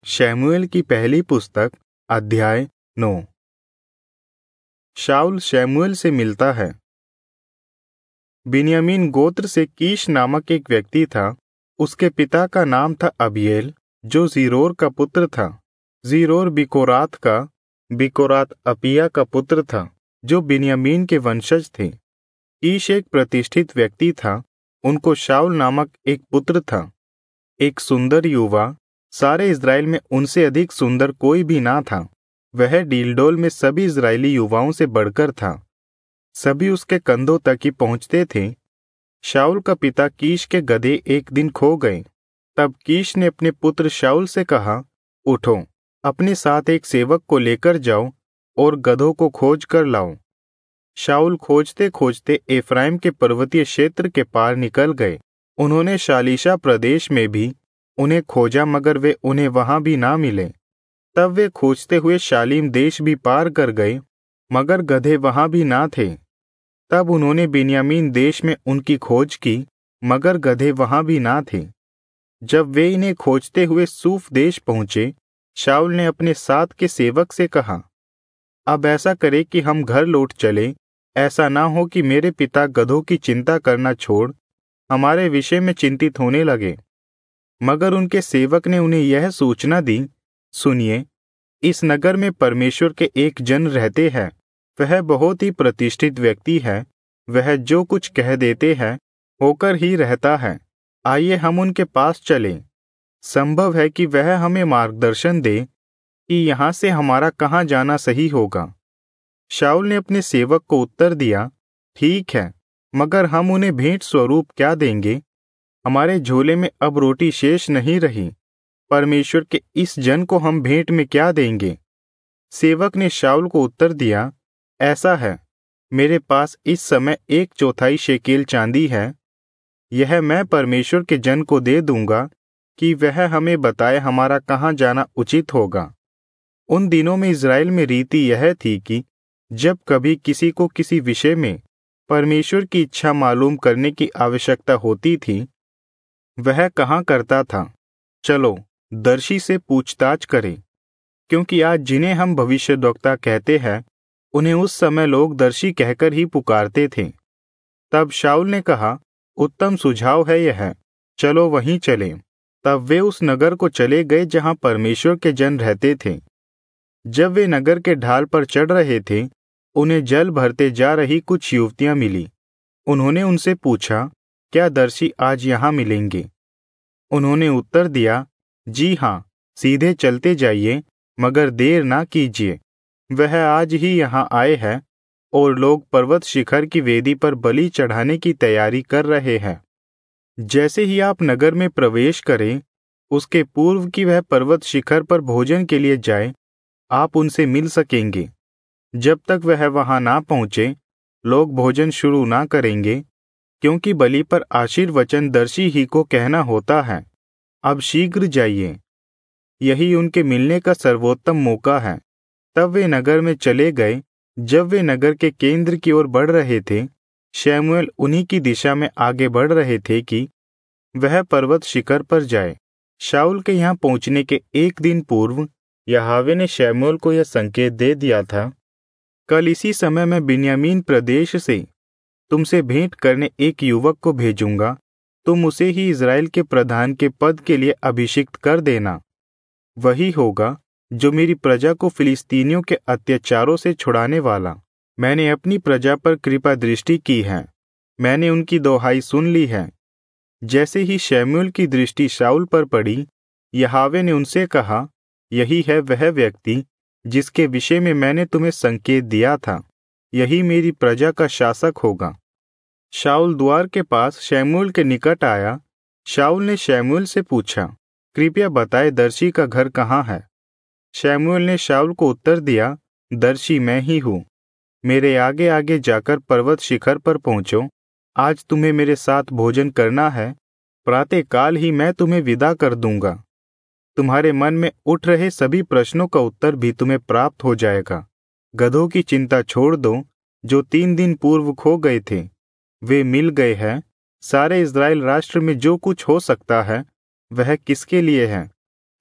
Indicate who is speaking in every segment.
Speaker 1: शमूएल की पहली पुस्तक अध्याय 9। शाऊल शमूएल से मिलता है। बिन्यामीन गोत्र से कीश नामक एक व्यक्ति था। उसके पिता का नाम था अबीएल, जो जीरोर का पुत्र था। जीरोर बिकोरात का, बिकोरात अपिया का पुत्र था, जो बिन्यामीन के वंशज थे। कीश एक प्रतिष्ठित व्यक्ति था। उनको शाऊल नामक एक पुत्र था, एक सुंदर युवा। सारे इज़राइल में उनसे अधिक सुंदर कोई भी ना था। वह डीलडोल में सभी इज़राइली युवाओं से बढ़कर था। सभी उसके कंधों तक ही पहुंचते थे। शाऊल का पिता कीश के गधे एक दिन खो गए। तब कीश ने अपने पुत्र शाऊल से कहा, उठो, अपने साथ एक सेवक को लेकर जाओ और गधों को खोज कर लाओ। शाऊल खोजते खोजते एफ्राइम के पर्वतीय क्षेत्र के पार निकल गए। उन्होंने शालीशा प्रदेश में भी उन्हें खोजा, मगर वे उन्हें वहां भी ना मिले। तब वे खोजते हुए शालीम देश भी पार कर गए, मगर गधे वहां भी ना थे। तब उन्होंने बिन्यामीन देश में उनकी खोज की, मगर गधे वहां भी ना थे। जब वे इन्हें खोजते हुए सूफ देश पहुंचे, शाऊल ने अपने साथ के सेवक से कहा, अब ऐसा करे कि हम घर लौट चले। ऐसा ना हो कि मेरे पिता गधों की चिंता करना छोड़ हमारे विषय में चिंतित होने लगे। मगर उनके सेवक ने उन्हें यह सूचना दी, सुनिए, इस नगर में परमेश्वर के एक जन रहते हैं। वह बहुत ही प्रतिष्ठित व्यक्ति है। वह जो कुछ कह देते हैं होकर ही रहता है। आइए हम उनके पास चलें। संभव है कि वह हमें मार्गदर्शन दे कि यहाँ से हमारा कहाँ जाना सही होगा। शाऊल ने अपने सेवक को उत्तर दिया, ठीक है, मगर हम उन्हें भेंट स्वरूप क्या देंगे? हमारे झोले में अब रोटी शेष नहीं रही। परमेश्वर के इस जन को हम भेंट में क्या देंगे? सेवक ने शाऊल को उत्तर दिया, ऐसा है, मेरे पास इस समय 1/4 शेकेल चांदी है। यह मैं परमेश्वर के जन को दे दूंगा कि वह हमें बताए हमारा कहाँ जाना उचित होगा। उन दिनों में इज़राइल में रीति यह थी कि जब कभी किसी को किसी विषय में परमेश्वर की इच्छा मालूम करने की आवश्यकता होती थी, वह कहाँ करता था, चलो दर्शी से पूछताछ करें, क्योंकि आज जिन्हें हम भविष्यद्वक्ता कहते हैं, उन्हें उस समय लोग दर्शी कहकर ही पुकारते थे। तब शाऊल ने कहा, उत्तम सुझाव है यह, चलो वहीं चलें। तब वे उस नगर को चले गए जहां परमेश्वर के जन रहते थे। जब वे नगर के ढाल पर चढ़ रहे थे, उन्हें जल भरते जा रही कुछ युवतियां मिली। उन्होंने उनसे पूछा, क्या दर्शी आज यहाँ मिलेंगे? उन्होंने उत्तर दिया, जी हाँ, सीधे चलते जाइए, मगर देर ना कीजिए। वह आज ही यहाँ आए हैं और लोग पर्वत शिखर की वेदी पर बलि चढ़ाने की तैयारी कर रहे हैं। जैसे ही आप नगर में प्रवेश करें, उसके पूर्व कि वह पर्वत शिखर पर भोजन के लिए जाए, आप उनसे मिल सकेंगे। जब तक वह वहां ना पहुंचे, लोग भोजन शुरू ना करेंगे, क्योंकि बलि पर आशीर्वचन दर्शी ही को कहना होता है। अब शीघ्र जाइए, यही उनके मिलने का सर्वोत्तम मौका है। तब वे नगर में चले गए। जब वे नगर के केंद्र की ओर बढ़ रहे थे, शमूएल उन्हीं की दिशा में आगे बढ़ रहे थे कि वह पर्वत शिखर पर जाए। शाऊल के यहाँ पहुंचने के एक दिन पूर्व यहोवा ने शमूएल को यह संकेत दे दिया था, कल इसी समय मैं बिन्यामीन प्रदेश से तुमसे भेंट करने एक युवक को भेजूंगा। तुम उसे ही इज़राइल के प्रधान के पद के लिए अभिषिक्त कर देना। वही होगा जो मेरी प्रजा को फिलिस्तीनियों के अत्याचारों से छुड़ाने वाला। मैंने अपनी प्रजा पर कृपा दृष्टि की है। मैंने उनकी दोहाई सुन ली है। जैसे ही शमूएल की दृष्टि शाऊल पर पड़ी, यहोवा ने उनसे कहा, यही है वह व्यक्ति जिसके विषय में मैंने तुम्हें संकेत दिया था। यही मेरी प्रजा का शासक होगा। शाऊल द्वार के पास शमूएल के निकट आया। शाऊल ने शमूएल से पूछा, कृपया बताए दर्शी का घर कहाँ है? शमूएल ने शाऊल को उत्तर दिया, दर्शी मैं ही हूँ। मेरे आगे आगे जाकर पर्वत शिखर पर पहुँचो। आज तुम्हें मेरे साथ भोजन करना है। प्रातःकाल ही मैं तुम्हें विदा कर दूंगा। तुम्हारे मन में उठ रहे सभी प्रश्नों का उत्तर भी तुम्हें प्राप्त हो जाएगा। गधों की चिंता छोड़ दो, जो 3 दिन पूर्व खो गए थे। वे मिल गए हैं। सारे इज़राइल राष्ट्र में जो कुछ हो सकता है, वह किसके लिए है?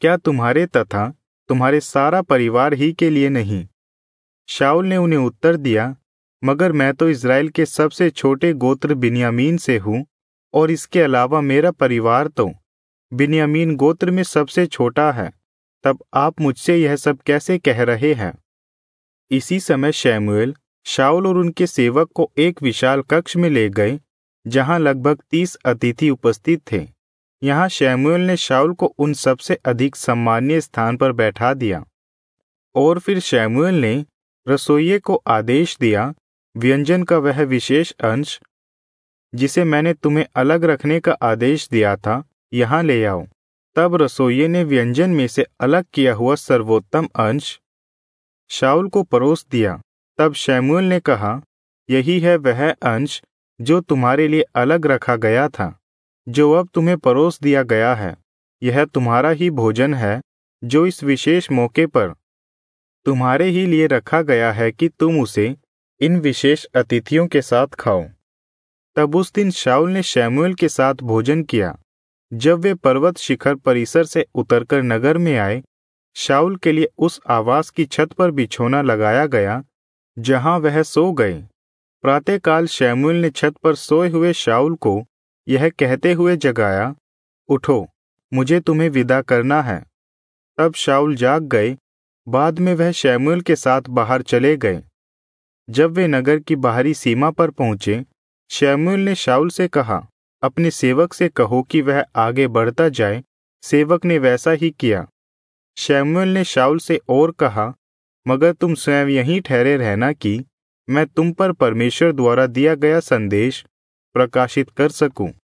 Speaker 1: क्या तुम्हारे तथा तुम्हारे सारा परिवार ही के लिए नहीं? शाऊल ने उन्हें उत्तर दिया, मगर मैं तो इज़राइल के सबसे छोटे गोत्र बिन्यामीन से हूँ, और इसके अलावा मेरा परिवार तो बिन्यामीन गोत्र में सबसे छोटा है। तब आप मुझसे यह सब कैसे कह रहे हैं? इसी समय शमूएल शाऊल और उनके सेवक को एक विशाल कक्ष में ले गए, जहां लगभग 30 अतिथि उपस्थित थे। यहाँ शमूएल ने शाऊल को उन सबसे अधिक सम्मानीय स्थान पर बैठा दिया। और फिर शमूएल ने रसोइये को आदेश दिया, व्यंजन का वह विशेष अंश जिसे मैंने तुम्हें अलग रखने का आदेश दिया था, यहाँ ले आओ। तब रसोइये ने व्यंजन में से अलग किया हुआ सर्वोत्तम अंश शाऊल को परोस दिया। तब शमूएल ने कहा, यही है वह अंश जो तुम्हारे लिए अलग रखा गया था, जो अब तुम्हें परोस दिया गया है। यह तुम्हारा ही भोजन है, जो इस विशेष मौके पर तुम्हारे ही लिए रखा गया है कि तुम उसे इन विशेष अतिथियों के साथ खाओ। तब उस दिन शाऊल ने शमूएल के साथ भोजन किया। जब वे पर्वत शिखर परिसर से उतरकर नगर में आए, शाऊल के लिए उस आवास की छत पर बिछौना लगाया गया, जहां वह सो गए। प्रातःकाल शमूएल ने छत पर सोए हुए शाऊल को यह कहते हुए जगाया, उठो, मुझे तुम्हें विदा करना है। तब शाऊल जाग गए। बाद में वह शमूएल के साथ बाहर चले गए। जब वे नगर की बाहरी सीमा पर पहुंचे, शमूएल ने शाऊल से कहा, अपने सेवक से कहो कि वह आगे बढ़ता जाए। सेवक ने वैसा ही किया। शमूएल ने शाऊल से और कहा, मगर तुम स्वयं यहीं ठहरे रहना कि मैं तुम पर परमेश्वर द्वारा दिया गया संदेश प्रकाशित कर सकूं।